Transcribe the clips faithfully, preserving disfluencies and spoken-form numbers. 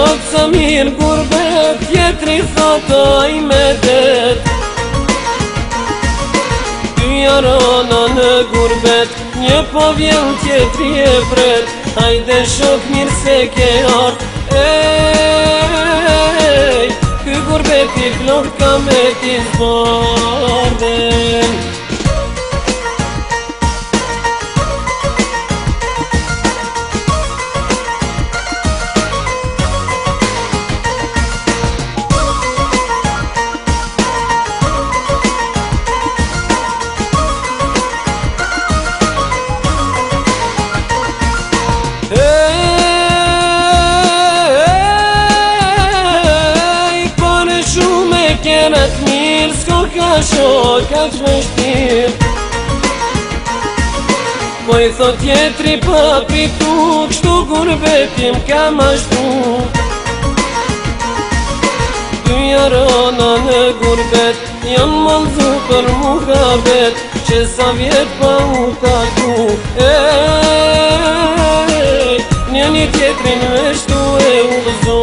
Qot sa mirë gurbet, tjetri thot aj me det. Ty jarana në gurbet, një po vjen tjetri e pret. Hajde shok mirë se ke art, ej, ky gurbet i flok ka me t'i zbarden. Kjenat mirë, s'ko ka shok, ka që më shtirë. Po i thot tjetri papi tu, kështu gurbetim ka ma shtu. Ty jarana në gurbet, jam mëllzu për muhabet, që sa vjet pa u taku. Ej, një një tjetrin me shtu e ullëzu.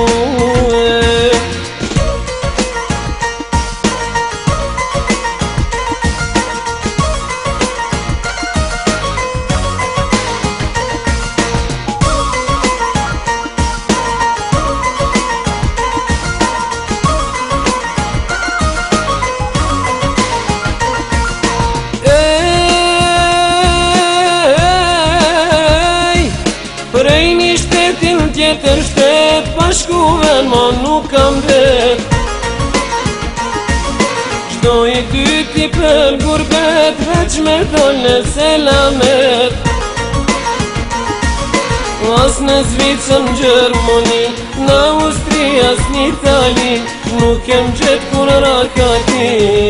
Prej një shtetin tjetër shtet, bashkuven ma nuk kam vet. Qdo i dyti për gurbet, veç me dol në selamet. As në Zvicën, Gjermoni, në Austri, as në Itali, nuk kem gjet kur rakati.